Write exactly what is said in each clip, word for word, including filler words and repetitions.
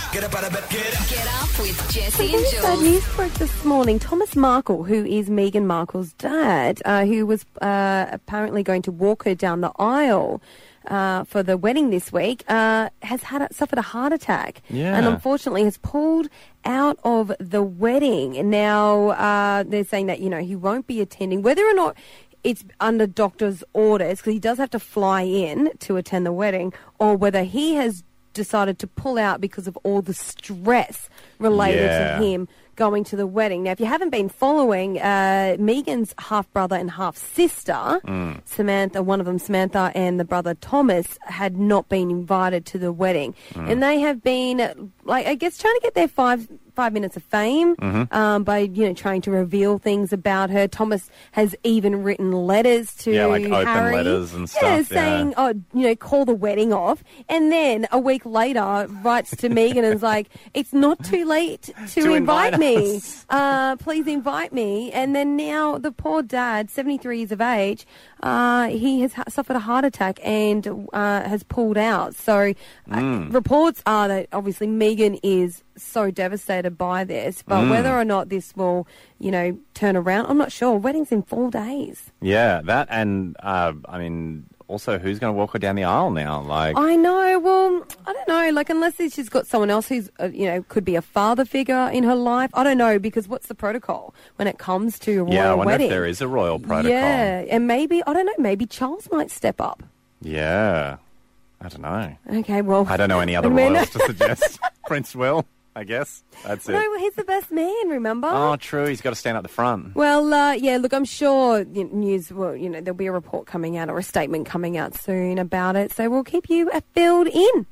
Get up out of bed, get up. Get up with Jesse and Very sad Jules. news broke this morning. Thomas Markle, who is Meghan Markle's dad, uh, who was uh, apparently going to walk her down the aisle uh, for the wedding this week, uh, has had a, suffered a heart attack, Yeah. and unfortunately has pulled out of the wedding. And now uh, they're saying that, you know, he won't be attending, whether or not it's under doctor's orders, because he does have to fly in to attend the wedding, or whether he has decided to pull out because of all the stress related Yeah. to him going to the wedding. Now, if you haven't been following, uh, Meghan's half-brother and half-sister, Mm. Samantha, one of them, Samantha, and the brother Thomas, had not been invited to the wedding. Mm. And they have been, like, I guess, trying to get their five five minutes of fame Mm-hmm. um, by, you know, trying to reveal things about her. Thomas has even written letters to Yeah, like open Harry. letters and Yeah, stuff, yeah. saying, oh, you know, call the wedding off. And then a week later writes to Meghan and is like, it's not too late to, To invite, invite me. us. Uh, please invite me. And then now the poor dad, seventy-three years of age, uh, he has ha- suffered a heart attack and uh, has pulled out. So uh, reports are that obviously Meghan is so devastated by this, but whether or not this will, you know, turn around, I'm not sure. Wedding's in four days. Yeah, that and, uh, I mean, also, who's going to walk her down the aisle now? Like, I know. Well, I don't know. Like, unless she's got someone else who's, uh, you know, could be a father figure in her life. I don't know, because what's the protocol when it comes to a royal yeah, I wonder wedding? if there is a royal protocol. Yeah, and maybe, I don't know, maybe Charles might step up. Yeah. I don't know. Okay, well. I don't know any other I mean- royals to suggest. Prince Will, I guess. That's it. No, well, he's the best man, remember? Oh, true. He's got to stand at the front. Well, uh, yeah, look, I'm sure you know, news, well, you know, there'll be a report coming out or a statement coming out soon about it, so we'll keep you uh, filled in.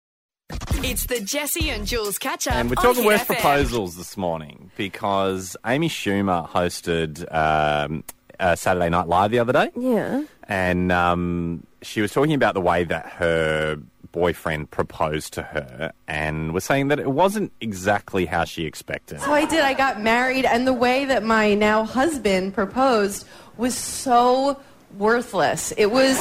It's the Jesse and Jules catch-up And we're on talking Hit worst F M. proposals this morning because Amy Schumer hosted um, uh, Saturday Night Live the other day. Yeah. And um, she was talking about the way that her boyfriend proposed to her and was saying that it wasn't exactly how she expected. So I did. I got married, and the way that my now husband proposed was so worthless. It was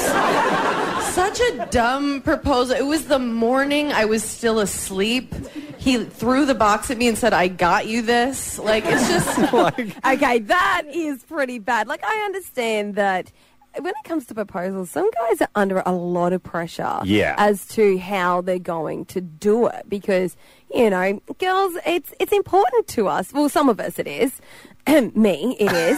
such a dumb proposal. It was the morning I was still asleep. He threw the box at me and said, I got you this. Like, it's just... Okay, that is pretty bad. Like, I understand that when it comes to proposals, some guys are under a lot of pressure Yeah. as to how they're going to do it because, you know, girls, it's it's important to us. Well, some of us it is. Me, it is.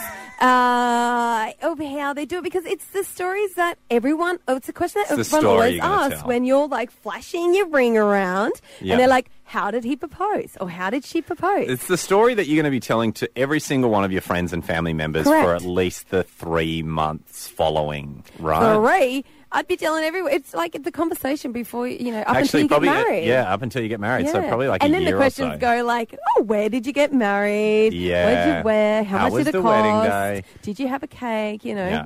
uh, of how they do it because it's the stories that everyone, oh, it's a question that It's the everyone story always you're gonna asks tell. when you're like flashing your ring around Yeah. and they're like, how did he propose? Or how did she propose? It's the story that you're going to be telling to every single one of your friends and family members Correct. for at least the three months following, right? Three, I'd be telling everyone. It's like the conversation before, you know, up until Actually, you get probably, married. yeah, up until you get married. So Yeah. probably like and a then year the questions or so. go like, oh, where did you get married? Yeah. What did you wear? How, How much was did it the cost? wedding day? Did you have a cake? You know. Yeah.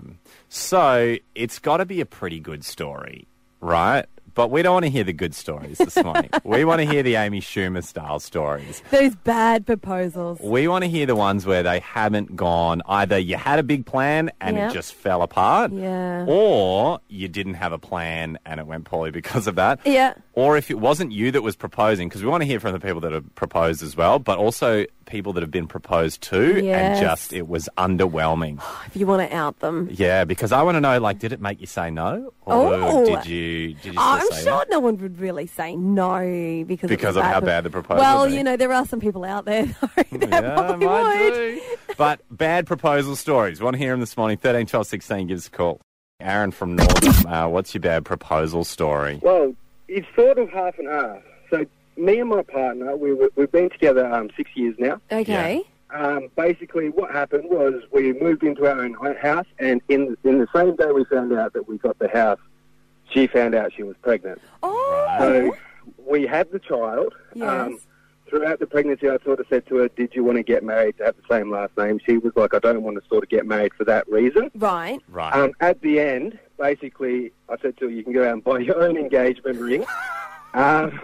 So it's got to be a pretty good story, right? But we don't want to hear the good stories this morning. We want to hear the Amy Schumer style stories. Those bad proposals. We want to hear the ones where they haven't gone, either you had a big plan and Yeah. it just fell apart, Yeah. or you didn't have a plan and it went poorly because of that. Yeah. Or if it wasn't you that was proposing, because we want to hear from the people that have proposed as well, but also people that have been proposed to, Yes. and just it was underwhelming. If you want to out them. Yeah, because I want to know, like, did it make you say no, or Oh. did you did you still I'm say sure that? no one would really say no because it Because was of how pro- bad the proposal Well, would be. you know, there are some people out there though, that Yeah, probably might would. do. But bad proposal stories. Want to hear them this morning? thirteen, twelve, sixteen. Give us a call. Aaron from Northern. Uh, what's your bad proposal story? Well, it's sort of half and half. So me and my partner, we were, we've been together um, six years now. Okay. Um, basically, what happened was we moved into our own house, and in in the same day we found out that we got the house, she found out she was pregnant. Oh. So we had the child. Yes. Um, throughout the pregnancy, I sort of said to her, did you want to get married to have the same last name? She was like, I don't want to sort of get married for that reason. Right. Right. Um, at the end, basically, I said to her, you can go out and buy your own engagement ring. um,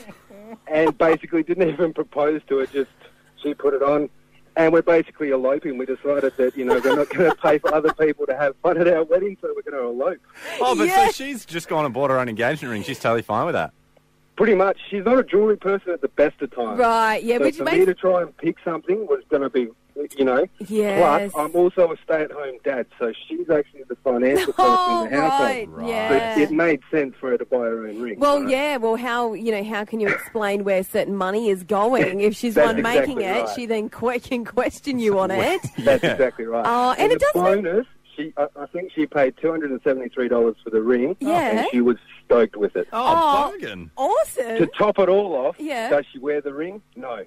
and basically didn't even propose to her, just she put it on. And we're basically eloping. We decided that, you know, we're not going to pay for other people to have fun at our wedding, so we're going to elope. oh, but yeah. so she's just gone and bought her own engagement ring. She's totally fine with that. Pretty much. She's not a jewellery person at the best of times. Right, yeah, So which for makes... me to try and pick something was going to be, you know. Yes. Plus, I'm also a stay-at-home dad, so she's actually the financial person Oh, in the household. right, So yeah. it made sense for her to buy her own ring. Well, right? yeah. Well, how you know how can you explain where certain money is going if she's That's one making exactly it? right. She then que- can question you on it. That's exactly right. Oh, and it the does make- bonus, she, I, I think she paid two hundred seventy-three dollars for the ring, Yeah. and she was stoked with it. Oh, Oh. bargain. Awesome. To top it all off, Yeah. does she wear the ring? No.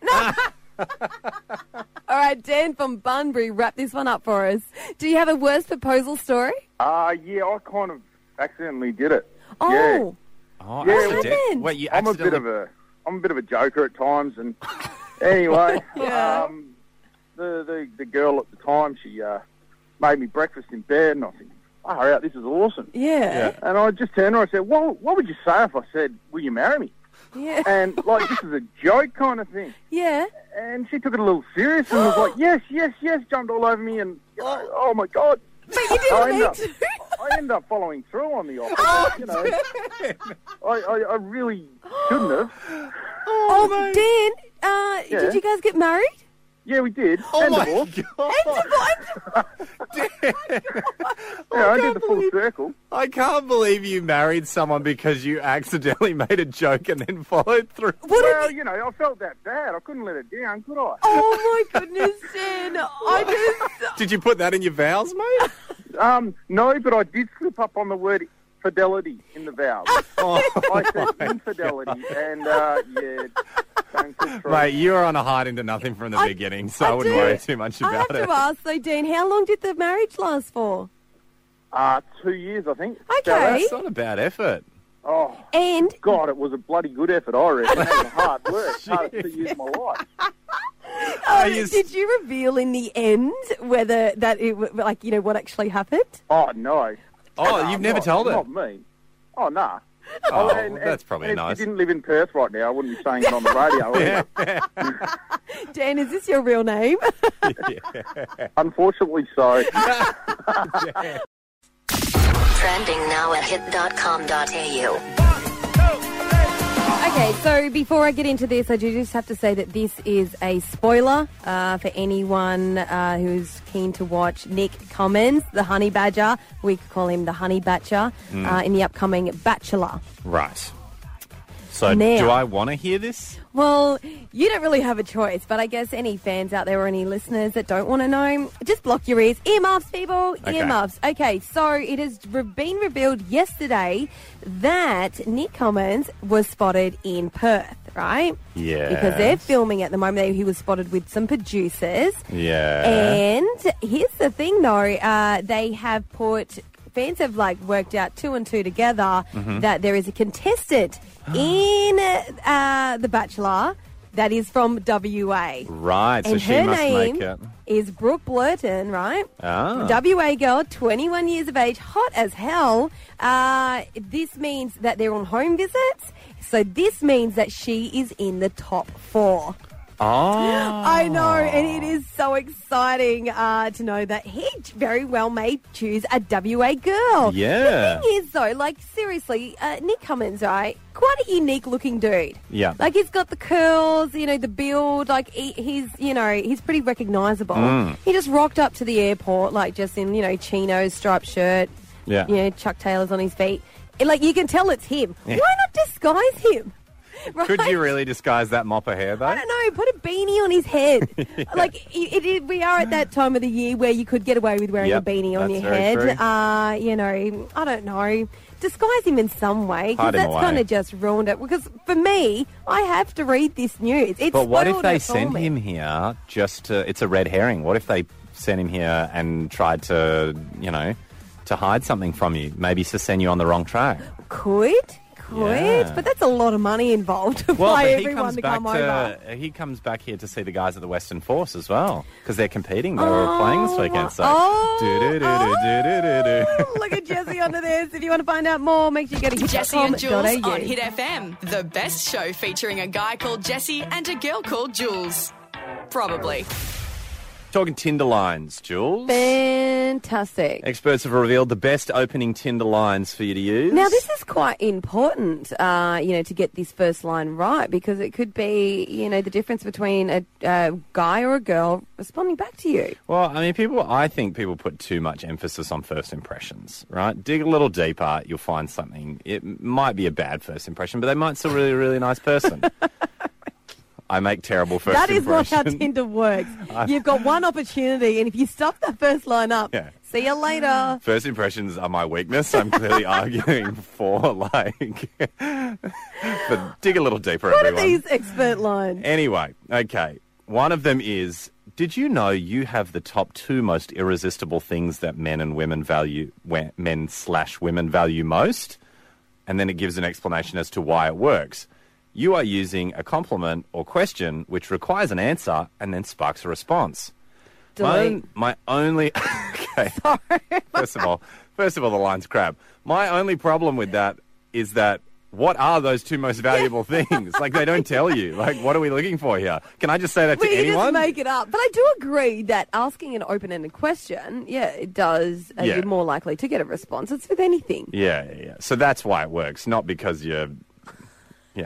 All right, Dan from Bunbury, wrap this one up for us. Do you have a worst proposal story? Uh, yeah, I kind of accidentally did it. Oh, Oh, Yeah, accident- happened? Wait, you I'm a accidentally... bit of a, I'm a bit of a joker at times, and anyway, Yeah. um, the, the the girl at the time, she uh, made me breakfast in bed, and I think, oh, hurry up, this is awesome. yeah, And I just turned to her and said, well, what would you say if I said, will you marry me? yeah, And like, this is a joke kind of thing. yeah. And she took it a little serious and was like, yes, yes, yes, jumped all over me, and you know, oh my God. But you didn't I ended need up, to. I ended up following through on the offer. Oh, you know, I, I, I really shouldn't have. Oh, Dan, uh, Yeah. did you guys get married? Yeah, we did. Oh, and my divorced. God. Yeah, I did the full circle. I can't believe you married someone because you accidentally made a joke and then followed through. What Well, did you... you know, I felt that bad. I couldn't let it down, could I? Oh, my goodness, Dan. I just... Did you put that in your vows, mate? Um, no, but I did slip up on the word fidelity in the vows. Oh, I said infidelity, and uh, yeah, don't get through. mate, you were on a hide into nothing from the I- beginning, so I I, wouldn't do- worry too much I have about it. to ask, though, Dan, how long did the marriage last for? Uh, two years, I think. Okay. That's not a bad effort. Oh, And... God, it was a bloody good effort, I reckon. It was hard work. Hardest two years of my life. Oh, you s- did you reveal in the end whether that it w- like you know what actually happened? Oh, no. Oh, Nah, you've never not, told her? Not me. Oh, nah. Oh, and- well, that's and- probably and nice. If you didn't live in Perth right now, I wouldn't be saying it on the radio. either. Dan, is this your real name? Unfortunately so. Trending now at hit dot com dot a u. Okay, so before I get into this, I do just have to say that this is a spoiler uh, for anyone uh, who's keen to watch Nick Cummins, the Honey Badger. We could call him the Honey Batcher uh, in the upcoming Bachelor. Right. So, Now- do I want to hear this? Well, you don't really have a choice, but I guess any fans out there or any listeners that don't want to know, just block your ears. Earmuffs, people, Okay. earmuffs. Okay, so it has re- been revealed yesterday that Nick Cummins was spotted in Perth, right? Yeah. Because they're filming at the moment. He was spotted with some producers. Yeah. And here's the thing, though. Uh, they have put... Fans have, like, worked out two and two together Mm-hmm. that there is a contestant in uh, The Bachelor that is from W A. Right, so and she her must name make it. is Brooke Blurton, right? Ah. W A girl, twenty-one years of age, hot as hell. Uh, this means that they're on home visits. So this means that she is in the top four. Oh. I know, and it is so exciting uh, to know that he very well may choose a W A girl. Yeah. The thing is, though, like, seriously, uh, Nick Cummins, right? Quite a unique-looking dude. Yeah. Like, he's got the curls, you know, the build. Like, he, he's, you know, he's pretty recognisable. Mm. He just rocked up to the airport, like, just in, you know, chinos, striped shirt, Yeah. you know, Chuck Taylors on his feet. And, like, you can tell it's him. Yeah. Why not disguise him? Right? Could you really disguise that mop of hair, though? I don't know. Put a beanie on his head. Like it, it, we are at that time of the year where you could get away with wearing Yep, a beanie on that's your very head. true. Uh, you know, I don't know. Disguise him in some way Hide because him that's away. kind of just ruined it. Because for me, I have to read this news. It's But what if spoiled they it for sent me. him here just to... It's a red herring. What if they sent him here and tried to, you know, to hide something from you? Maybe to send you on the wrong track. Could. Could, Yeah. but that's a lot of money involved to Well, fly but he everyone comes to back come over. to he comes back here to see the guys at the Western Force as well because they're competing. They were playing this weekend. So, Oh, do-do-do-do-do-do-do. oh, look at Jesse under this. If you want to find out more, make sure you go to hit dot Jesse com and dot Jules a u. on Hit F M, the best show featuring a guy called Jesse and a girl called Jules. Probably. Talking Tinder lines, Jules. Fantastic. Experts have revealed the best opening Tinder lines for you to use. Now, this is quite important, uh, you know, to get this first line right, because it could be, you know, the difference between a, a guy or a girl responding back to you. Well, I mean, people. I think people put too much emphasis on first impressions, right? Dig a little deeper, you'll find something. It might be a bad first impression, but they might still really, really nice person. I make terrible first That is impressions. not how Tinder works. You've got one opportunity, and if you stop that first line up, Yeah. see you later. First impressions are my weakness. I'm clearly arguing for, like... but dig a little deeper, What everyone. are these expert lines? Anyway, okay. One of them is, did you know you have the top two most irresistible things that men and women value, we- men slash women value most? And then it gives an explanation as to why it works. You are using a compliment or question which requires an answer and then sparks a response. My, Delete. own, my only... okay. Sorry. First of all, first of all, the line's crap. My only problem with that is that what are those two most valuable things? Like, they don't tell you. Like, what are we looking for here? Can I just say that to We anyone? just make it up. But I do agree that asking an open-ended question, yeah, it does, uh, Yeah. you're more likely to get a response. It's with anything. Yeah, yeah, yeah. So that's why it works, not because you're... Yeah.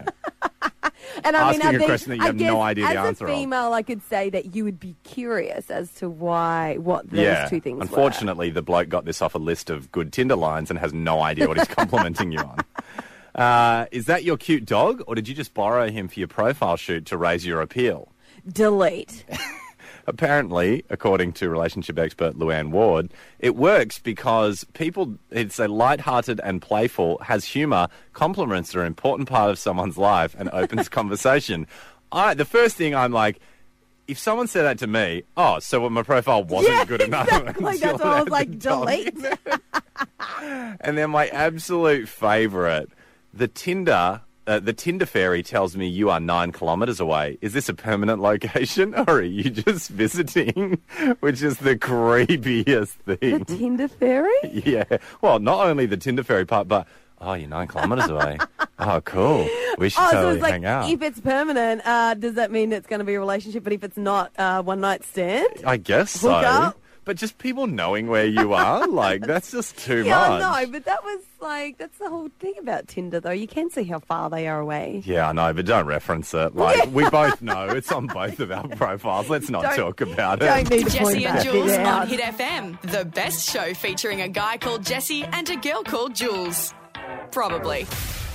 And I Asking mean, I a think- question that you I have no guess idea the as answer a of. female, I could say that you would be curious as to why, what those yeah. two things were. Unfortunately, the bloke got this off a list of good Tinder lines and has no idea what he's complimenting you on. Uh, is that your cute dog, or did you just borrow him for your profile shoot to raise your appeal? Delete. Apparently, according to relationship expert Luann Ward, it works because people, it's a light-hearted and playful, has humour, compliments are an important part of someone's life and opens conversation. I, the first thing I'm like, if someone said that to me, oh, so what, my profile wasn't Yeah, good enough. exactly. until That's why I was had like, the dog delete. in it. And then my absolute favourite, the Tinder... Uh, the Tinder fairy tells me you are nine kilometres away. Is this a permanent location or are you just visiting? Which is the creepiest The thing. Tinder fairy? Yeah. Well, not only the Tinder fairy part, but, oh, you're nine kilometres away. Oh, cool. We should Oh, so totally it's like, hang out. if it's permanent, uh, does that mean it's going to be a relationship? But if it's not, uh, one night stand? I guess so. Hook up? But just people knowing where you are, like, that's just too Yeah, much. I know, but that was like, that's the whole thing about Tinder, though. You can see how far they are away. Yeah, I know, but don't reference it. Like, we both know it's on both of our profiles. Let's not Don't- talk about it. Don't need to point Jesse and that Jules bit on out. Hit F M. The best show featuring a guy called Jesse and a girl called Jules. Probably.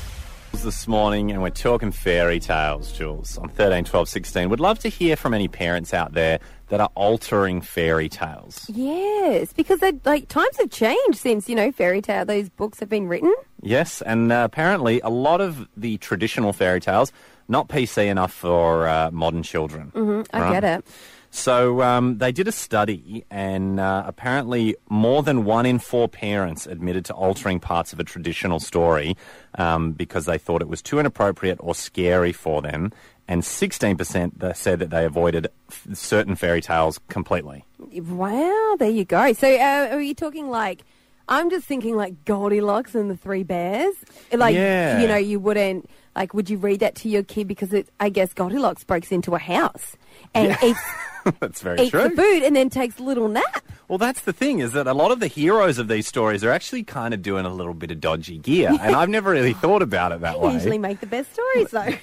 This morning, and we're talking fairy tales, Jules, on thirteen, twelve, sixteen. Would love to hear from any parents out there that are altering fairy tales. Yes, because they, like times have changed since, you know, fairy tale, those books have been written. Yes, and uh, apparently a lot of the traditional fairy tales, not P C enough for uh, modern children. Mm-hmm, I right? get it. So um, they did a study, and uh, apparently more than one in four parents admitted to altering parts of a traditional story um, because they thought it was too inappropriate or scary for them, and sixteen percent that said that they avoided f- certain fairy tales completely. Wow, there you go. So uh, are you talking like, I'm just thinking like Goldilocks and the Three Bears? Like, Yeah. you know, you wouldn't, like, would you read that to your kid? Because it, I guess Goldilocks breaks into a house and eats, That's very eats true. the food and then takes a little nap. Well, that's the thing, is that a lot of the heroes of these stories are actually kind of doing a little bit of dodgy gear, and I've never really thought about it that They way. usually make the best stories, though.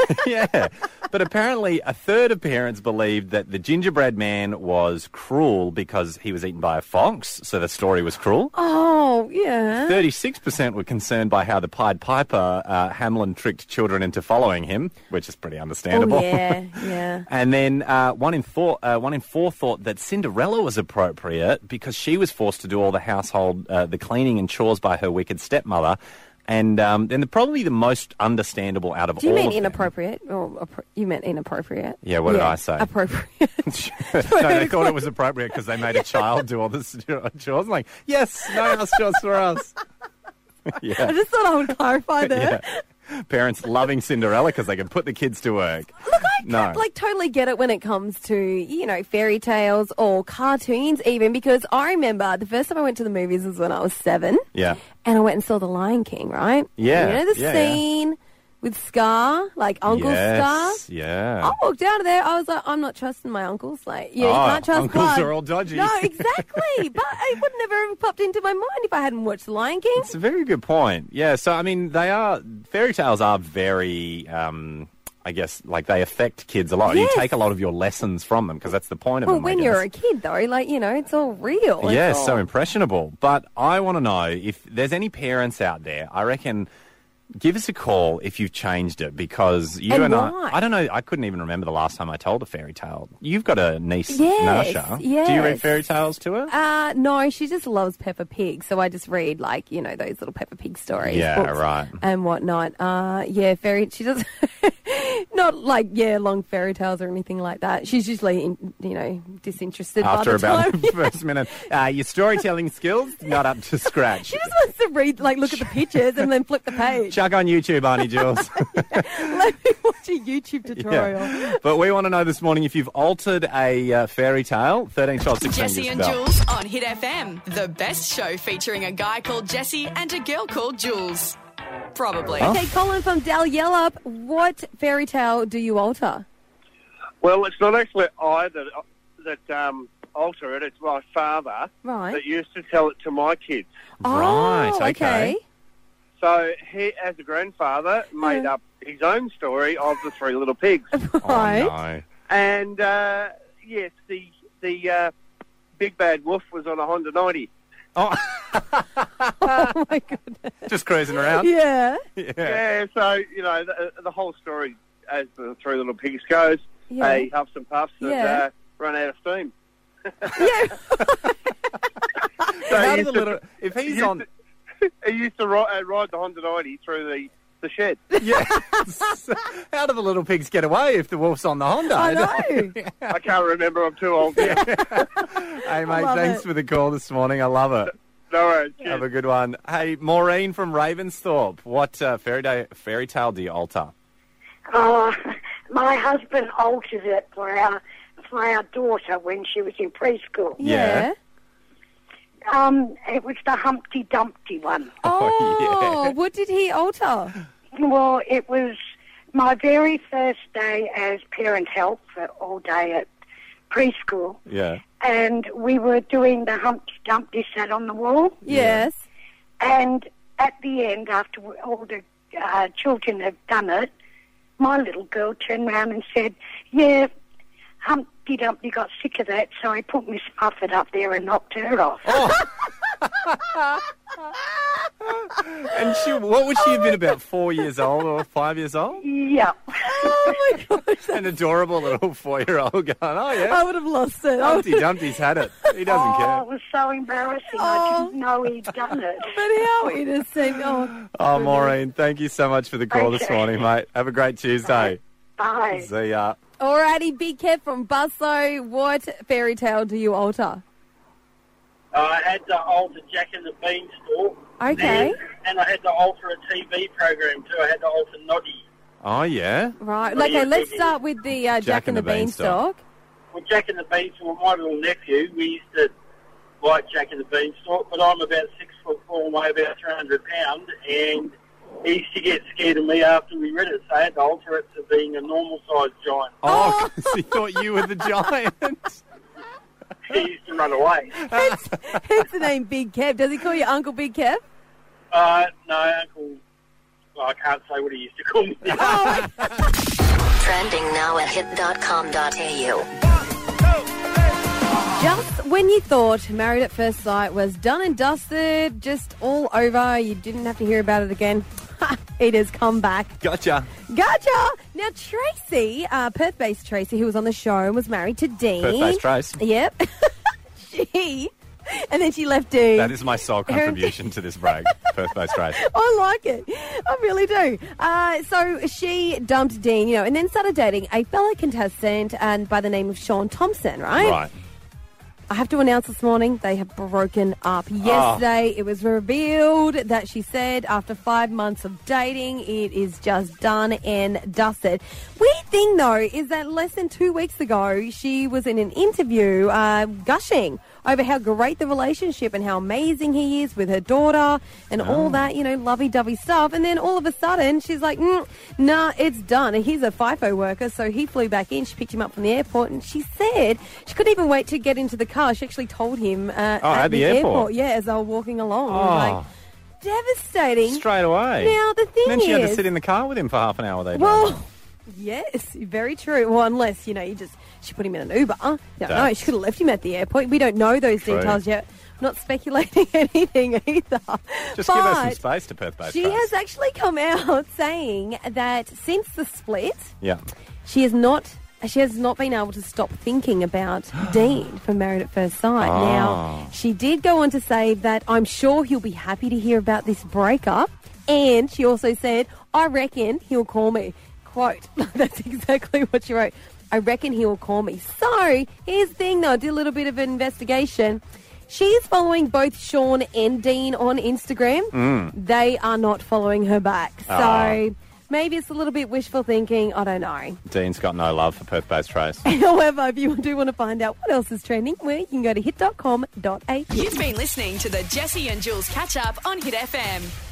Yeah. But apparently a third of parents believed that the gingerbread man was cruel because he was eaten by a fox, so the story was cruel. Oh, yeah. thirty-six percent were concerned by how the Pied Piper, uh, Hamlin, tricked children into following him, which is pretty understandable. Oh, yeah, yeah. And then uh, one in four, uh, one in four thought that Cinderella was appropriate because she was forced to do all the household, uh, the cleaning and chores by her wicked stepmother. And um, then the, probably the most understandable out of Do you all mean of them- inappropriate? Or appro- you meant inappropriate? Yeah, what did I say? Appropriate. no, they thought it was appropriate because they made a child do all the chores. I'm like, yes, no house chores for us. I yeah, just thought I would clarify there. yeah. Parents loving Cinderella because they can put the kids to work. Look, I No. like totally get it when it comes to, you know, fairy tales or cartoons even, because I remember the first time I went to the movies was when I was seven. Yeah. And I went and saw The Lion King, right? Yeah, You know the yeah, yeah. scene with Scar, like Uncle yes, Scar. yeah. I walked out of there. I was like, I'm not trusting my uncles. Like, yeah, Oh, you can't trust uncles blood. are all dodgy. No, exactly. But it would never have popped into my mind if I hadn't watched The Lion King. It's a very good point. Yeah, so, I mean, they are... Fairy tales are very... Um, I guess, like, they affect kids a lot. Yes. You take a lot of your lessons from them because that's the point of Well, them, I when you're guess. a kid, though, like, you know, it's all real. It's Yeah, all- so impressionable. But I want to know if there's any parents out there, I reckon, give us a call if you've changed it because you And and why? I, I don't know, I couldn't even remember the last time I told a fairy tale. You've got a niece, Yes, Nasha. yes. Do you read fairy tales to her? Uh, no, she just loves Peppa Pig, so I just read, like, you know, those little Peppa Pig stories. Yeah, books right. And whatnot. Uh, yeah, fairy, she does, not like, yeah, long fairy tales or anything like that. She's usually, in, you know, disinterested After by the about time. the first minute. Uh, your storytelling skills, not up to scratch. She just wants to read, like, look at the pictures and then flip the page. Chuck on YouTube, Auntie Jules. Let me watch a YouTube tutorial. Yeah. But we want to know this morning if you've altered a uh, fairy tale. thirteen, twelve, sixteen. Jesse give and us a bell. Jules on Hit F M. The best show featuring a guy called Jesse and a girl called Jules. Probably. Okay, Colin from Dal Yellup, what fairy tale do you alter? Well, it's not actually I that that um, alter it. It's my father Right. that used to tell it to my kids. Right, Oh, okay. So he, as a grandfather, made Yeah. up his own story of the three little pigs. Right. Oh, no. And uh, yes, the the uh, big bad wolf was on a Honda ninety. Oh, Oh, my goodness. just cruising around. Yeah. Yeah. Yeah, so you know the, the whole story, as the three little pigs goes, Yeah. he huffs and puffs and Yeah. uh, run out of steam. Yeah. So How he do the used to- little, if he he's used on... to- he used to ride, uh, ride the Honda ninety through the, the shed. Yeah. How do the little pigs get away if the wolf's on the Honda? I know. I can't remember. I'm too old now. Hey, mate, love thanks it. for the call this morning. I love it. No worries. Cheers. Have a good one. Hey, Maureen from Ravensthorpe, what uh, fairy, day, fairy tale do you alter? Oh, my husband altered it for our for our daughter when she was in preschool. Yeah. Um, it was the Humpty Dumpty one. Oh, Oh, yeah. what did he alter? Well, it was my very first day as parent help for all day at preschool, Yeah. and we were doing the Humpty Dumpty sat on the wall. Yes. And at the end, after all the uh, children had done it, my little girl turned around and said, yeah, Humpty Dumpty got sick of that, so he put Miss Muffet up there and knocked her off. And she, what would she have been, about four years old or five years old? Yeah. Oh, my gosh. An adorable little four-year-old going, oh, I yeah, would have lost it. I Humpty would- Dumpty's had it. He doesn't Oh, care. it was so embarrassing. Oh. I didn't know he'd done it. But how innocent. Oh, Oh, Maureen, thank you so much for the call this Okay. morning, mate. Have a great Tuesday. Bye. See ya. Alrighty, Big Kev from Buslow, what fairy tale do you alter? I had to alter Jack and the Beanstalk. Okay. And, and I had to alter a T V program too. I had to alter Noddy. Oh, yeah? Right. What are Okay, you let's thinking? start with the uh, Jack, and the Beanstalk. Well, Jack and the Beanstalk, my little nephew, we used to like Jack and the Beanstalk, but I'm about six foot four and weigh about three hundred pounds, and he used to get scared of me after we read it, so I had to alter it to being a normal-sized giant. Oh, 'cause he thought you were the giant. He used to run away. Hence, hence the name Big Kev. Does he call you Uncle Big Kev? Uh, no, Uncle... Well, I can't say what he used to call me. Trending now at hit dot com dot a u. Just when you thought Married at First Sight was done and dusted, just all over, you didn't have to hear about it again, it has come back. Gotcha. Gotcha! Now, Tracy, uh, Perth-based Tracy, who was on the show and was married to Dean. Perth-based Trace. Yep. she... And then she left Dean. That is my sole contribution to this break. Perth-based Trace. I like it. I really do. Uh, so she dumped Dean, you know, and then started dating a fellow contestant and by the name of Sean Thompson, right? Right. I have to announce this morning they have broken up. Yesterday, it was revealed that she said after five months of dating, it is just done and dusted. Weird thing, though, is that less than two weeks ago, she was in an interview uh, gushing over how great the relationship and how amazing he is with her daughter and Oh. all that, you know, lovey-dovey stuff. And then all of a sudden, she's like, mm, nah, it's done. And he's a FIFO worker, so he flew back in. She picked him up from the airport, and she said she couldn't even wait to get into the car. She actually told him uh, Oh, at the airport? Yeah, as they were walking along. It was Oh. like, devastating. Straight away. Now, the thing And then she had to is- sit in the car with him for half an hour. They Well, yes, very true. Well, unless, you know, you just, she put him in an Uber. You don't know, That's- she could have left him at the airport. We don't know those True. details yet. I'm not speculating anything either. Just give her some But space to Perth-based she Trace. has actually come out saying that since the split, Yeah. she has not... She has not been able to stop thinking about Dean from Married at First Sight. Oh. Now, she did go on to say that I'm sure he'll be happy to hear about this breakup. And she also said, I reckon he'll call me. Quote, that's exactly what she wrote. I reckon he'll call me. So, here's the thing though, I did a little bit of an investigation. She's following both Sean and Dean on Instagram. Mm. They are not following her back. So... Ah. Maybe it's a little bit wishful thinking. I don't know. Dean's got no love for Perth-based Trace. However, if you do want to find out what else is trending, well, you can go to hit dot com dot a u. You've been listening to the Jesse and Jules catch up on Hit F M.